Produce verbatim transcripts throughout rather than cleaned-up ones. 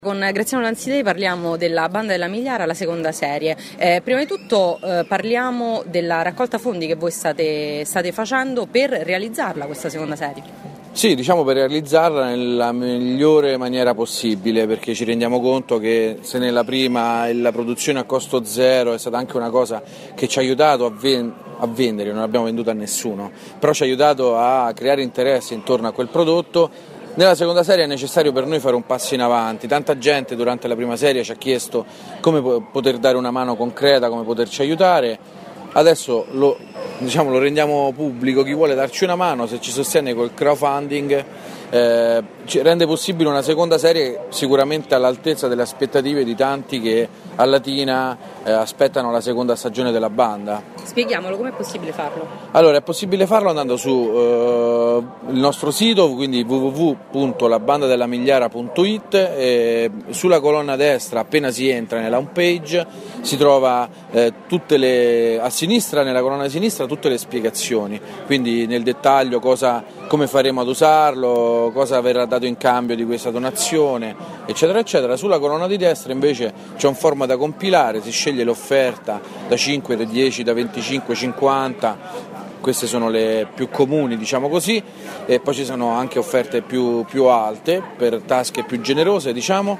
Con Graziano Lanzidei parliamo della Banda della Migliara, la seconda serie. Eh, prima di tutto eh, parliamo della raccolta fondi che voi state, state facendo per realizzarla questa seconda serie. Sì, diciamo per realizzarla nella migliore maniera possibile, perché ci rendiamo conto che se nella prima la produzione a costo zero è stata anche una cosa che ci ha aiutato a, ven- a vendere, non l'abbiamo venduta a nessuno, però ci ha aiutato a creare interesse intorno a quel prodotto. Nella seconda serie è necessario per noi fare un passo in avanti, tanta gente durante la prima serie ci ha chiesto come poter dare una mano concreta, come poterci aiutare, adesso lo, diciamo, lo rendiamo pubblico, chi vuole darci una mano, se ci sostiene col crowdfunding eh, ci rende possibile una seconda serie sicuramente all'altezza delle aspettative di tanti che a Latina eh, aspettano la seconda stagione della banda. Spieghiamolo, com'è possibile farlo? Allora, è possibile farlo andando su eh, il nostro sito, quindi w w w punto la banda della migliara punto i t, e sulla colonna destra, appena si entra nella home page, si trova eh, tutte le, a sinistra, nella colonna di sinistra, tutte le spiegazioni, quindi nel dettaglio cosa, come faremo ad usarlo, cosa verrà dato in cambio di questa donazione, eccetera, eccetera. Sulla colonna di destra invece c'è un form da compilare, si sceglie l'offerta da cinque, da dieci, da venticinque, cinquanta, queste sono le più comuni, diciamo così, e poi ci sono anche offerte più, più alte, per tasche più generose, diciamo,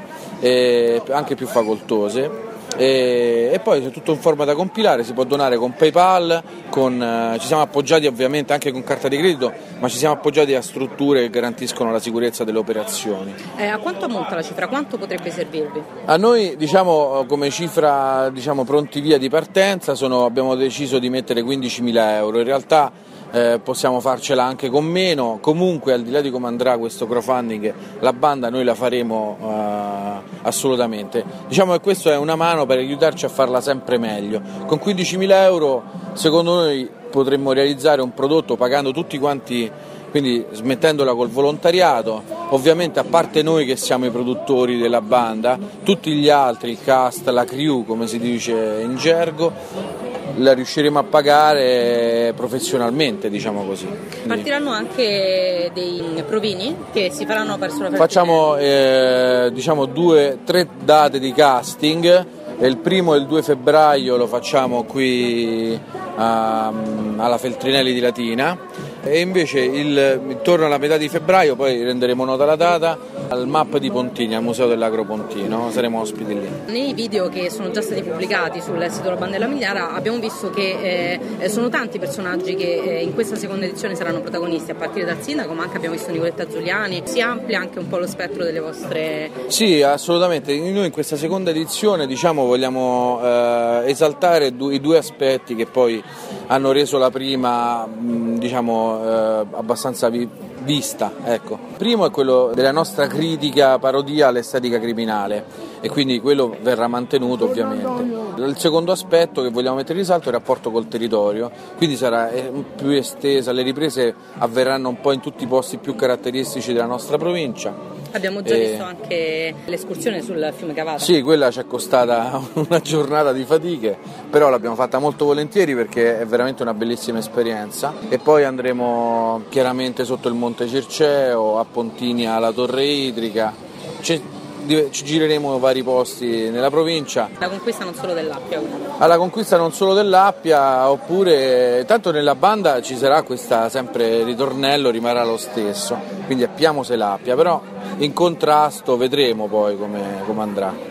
e anche più facoltose. E, e poi c'è tutto un form da compilare, si può donare con PayPal, con, eh, ci siamo appoggiati ovviamente anche con carta di credito, ma ci siamo appoggiati a strutture che garantiscono la sicurezza delle operazioni. Eh, a quanto ammonta la cifra? Quanto potrebbe servirvi? A noi, diciamo, come cifra, diciamo, pronti via di partenza sono, abbiamo deciso di mettere quindicimila euro, in realtà Eh, possiamo farcela anche con meno. Comunque, al di là di come andrà questo crowdfunding, la banda noi la faremo eh, assolutamente. Diciamo che questo è una mano per aiutarci a farla sempre meglio. Con quindicimila euro secondo noi potremmo realizzare un prodotto pagando tutti quanti, quindi smettendola col volontariato, ovviamente a parte noi che siamo i produttori della banda, tutti gli altri, il cast, la crew come si dice in gergo, la riusciremo a pagare professionalmente, diciamo così. Quindi partiranno anche dei provini che si faranno verso la festa. Facciamo eh, diciamo due, tre date di casting, il primo e il due febbraio lo facciamo qui a, alla Feltrinelli di Latina, e invece il, intorno alla metà di febbraio poi renderemo nota la data al M A P di Pontini, al Museo dell'Agro Pontino, saremo ospiti lì. Nei video che sono già stati pubblicati sul sito della Banda della Migliara abbiamo visto che eh, sono tanti personaggi che eh, in questa seconda edizione saranno protagonisti, a partire dal sindaco, ma anche abbiamo visto Nicoletta Giuliani. Si amplia anche un po' lo spettro delle vostre... Sì, assolutamente. Noi in questa seconda edizione, diciamo, vogliamo eh, esaltare du- i due aspetti che poi hanno reso la prima, mh, diciamo, eh, abbastanza vi- vista, ecco. Primo è quello della nostra critica parodia all'estetica criminale, e quindi quello verrà mantenuto ovviamente. Il secondo aspetto che vogliamo mettere in risalto è il rapporto col territorio, quindi sarà più estesa, le riprese avverranno un po' in tutti i posti più caratteristici della nostra provincia. Abbiamo già e... visto anche l'escursione sul fiume Cavata. Sì, quella ci è costata una giornata di fatiche, però l'abbiamo fatta molto volentieri perché è veramente una bellissima esperienza. E poi andremo chiaramente sotto il Monte Circeo, a Pontini alla Torre Idrica, ci, ci gireremo vari posti nella provincia. La conquista non solo dell'Appia. Alla conquista non solo dell'Appia, oppure tanto nella banda ci sarà questa sempre il ritornello, rimarrà lo stesso, quindi appiamo se l'Appia, però in contrasto vedremo poi come, come andrà.